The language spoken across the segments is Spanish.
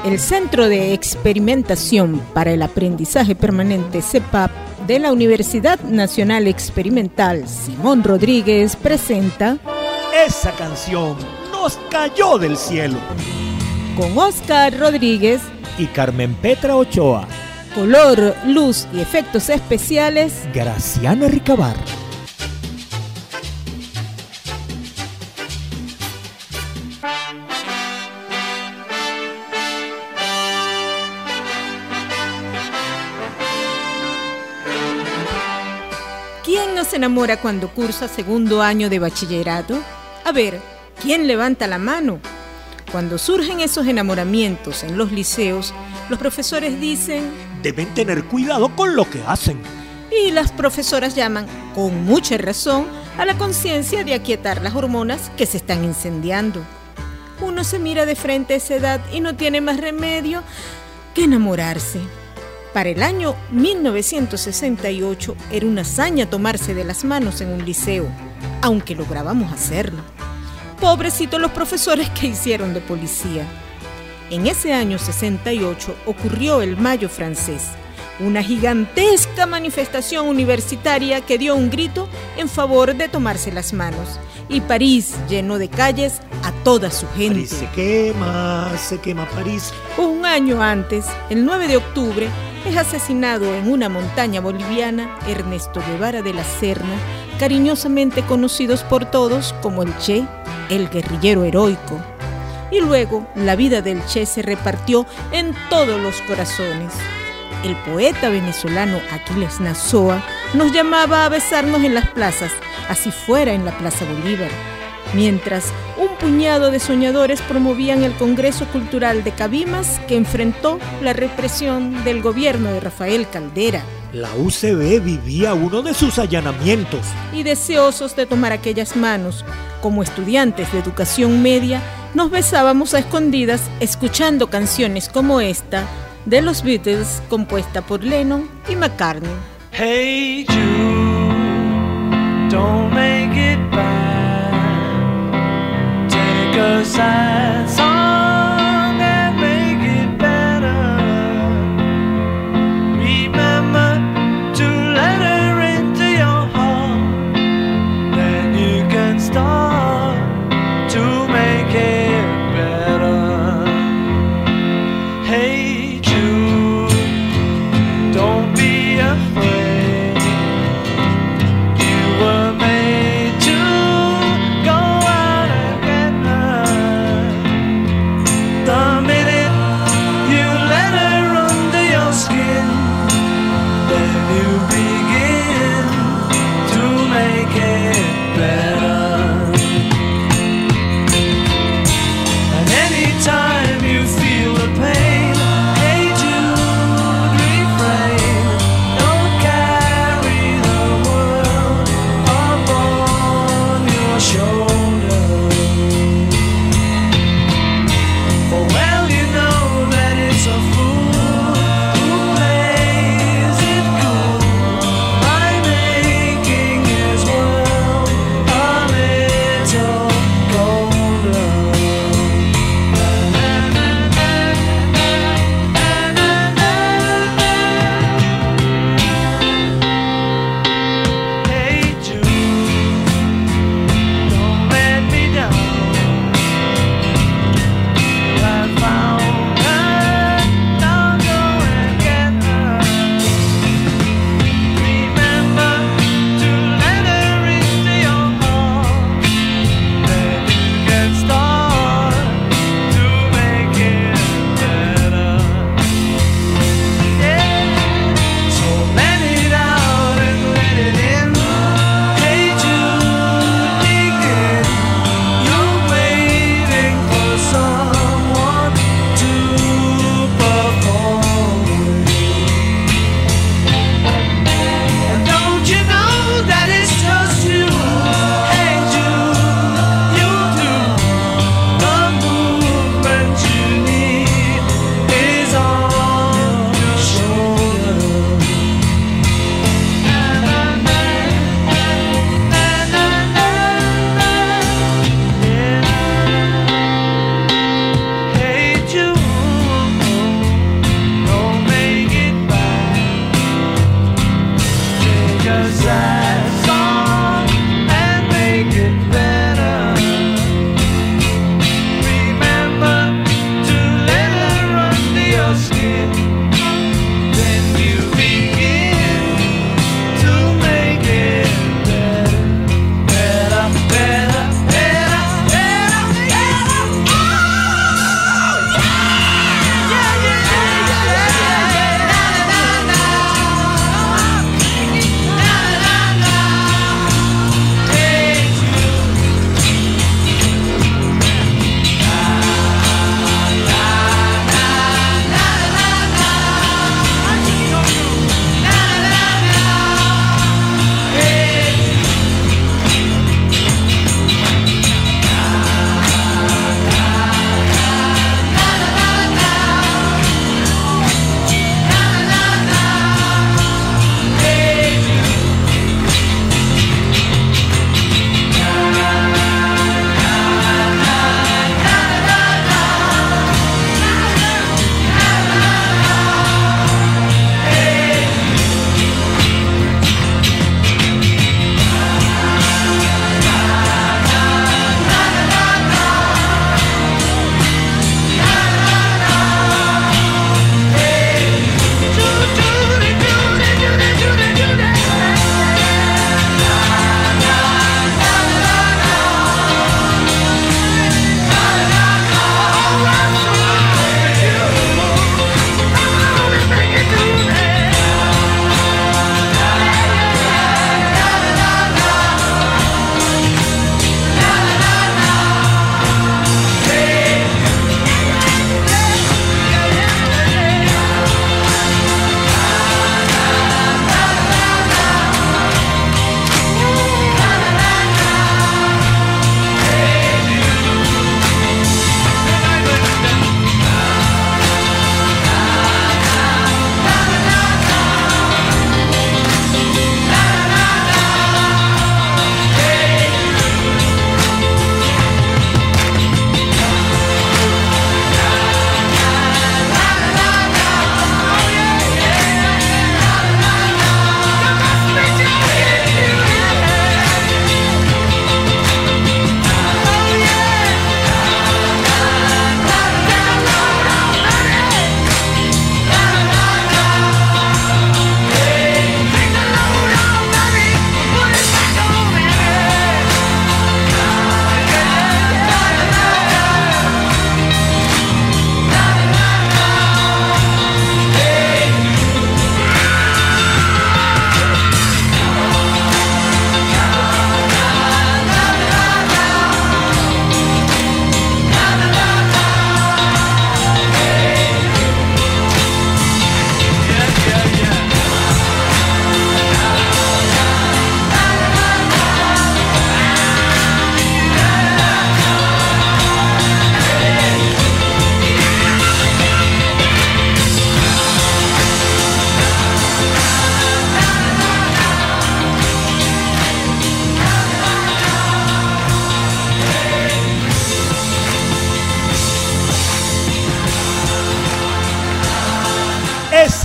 El Centro de Experimentación para el Aprendizaje Permanente CEPAP de la Universidad Nacional Experimental Simón Rodríguez presenta Esa canción nos cayó del cielo, con Oscar Rodríguez y Carmen Petra Ochoa. Color, luz y efectos especiales, Graciana Ricabar. ¿Quién no se enamora cuando cursa segundo año de bachillerato? A ver, ¿quién levanta la mano? Cuando surgen esos enamoramientos en los liceos, los profesores dicen: deben tener cuidado con lo que hacen. Y las profesoras llaman, con mucha razón, a la conciencia de aquietar las hormonas que se están incendiando. Uno se mira de frente a esa edad y no tiene más remedio que enamorarse. Para el año 1968 era una hazaña tomarse de las manos en un liceo, aunque lográbamos hacerlo. Pobrecitos los profesores que hicieron de policía. En ese año 68 ocurrió el Mayo francés, una gigantesca manifestación universitaria que dio un grito en favor de tomarse las manos, y París llenó de calles a toda su gente. París se quema París. Un año antes, el 9 de octubre, es asesinado en una montaña boliviana Ernesto Guevara de la Serna, cariñosamente conocidos por todos como el Che, el guerrillero heroico. Y luego la vida del Che se repartió en todos los corazones. El poeta venezolano Aquiles Nazoa nos llamaba a besarnos en las plazas, así fuera en la Plaza Bolívar, mientras un puñado de soñadores promovían el Congreso Cultural de Cabimas que enfrentó la represión del gobierno de Rafael Caldera. La UCB vivía uno de sus allanamientos. Y deseosos de tomar aquellas manos, como estudiantes de educación media, nos besábamos a escondidas escuchando canciones como esta de los Beatles, compuesta por Lennon y McCartney. Hey Jude, don't make it bad. Take a sad song and make it better. Remember to let her into your heart. Then you can start to make it better. Hey Jude, don't be afraid. You were made to go out and get her.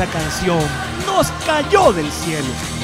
Esa canción nos cayó del cielo.